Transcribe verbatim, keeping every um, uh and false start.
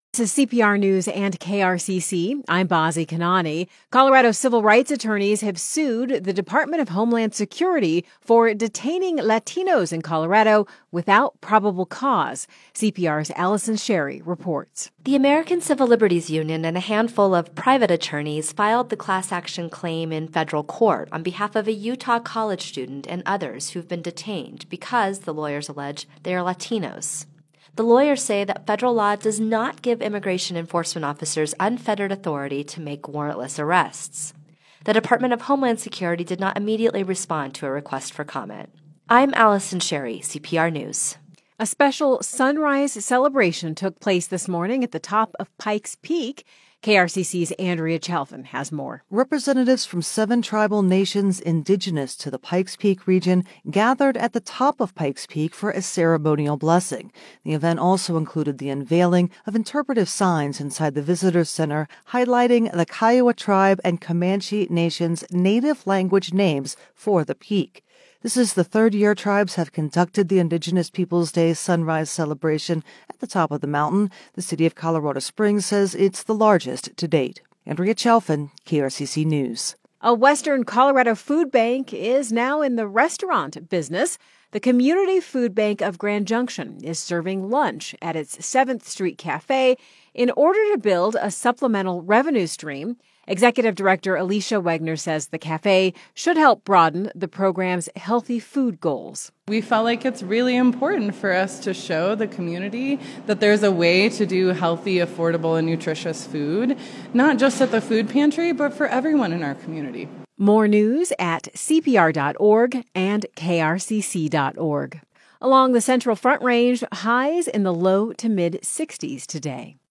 This is C P R News and K R C C. I'm Bazi Kanani. Colorado civil rights attorneys have sued the Department of Homeland Security for detaining Latinos in Colorado without probable cause. C P R's Allison Sherry reports. The American Civil Liberties Union and a handful of private attorneys filed the class action claim in federal court on behalf of a Utah college student and others who've been detained because, the lawyers allege, they are Latinos. The lawyers say that federal law does not give immigration enforcement officers unfettered authority to make warrantless arrests. The Department of Homeland Security did not immediately respond to a request for comment. I'm Allison Sherry, C P R News. A special sunrise celebration took place this morning at the top of Pikes Peak. K R C C's Andrea Chalfin has more. Representatives from seven tribal nations indigenous to the Pikes Peak region gathered at the top of Pikes Peak for a ceremonial blessing. The event also included the unveiling of interpretive signs inside the Visitor Center highlighting the Kiowa tribe and Comanche Nation's native language names for the peak. This is the third year tribes have conducted the Indigenous Peoples Day sunrise celebration at the top of the mountain. The city of Colorado Springs says it's the largest to date. Andrea Chalfin, K R C C News. A Western Colorado food bank is now in the restaurant business. The Community Food Bank of Grand Junction is serving lunch at its seventh Street Cafe in order to build a supplemental revenue stream. Executive Director Alicia Wegner says the cafe should help broaden the program's healthy food goals. We felt like it's really important for us to show the community that there's a way to do healthy, affordable, and nutritious food, not just at the food pantry, but for everyone in our community. More news at C P R dot org and K R C C dot org. Along the Central Front Range, highs in the low to mid sixties today.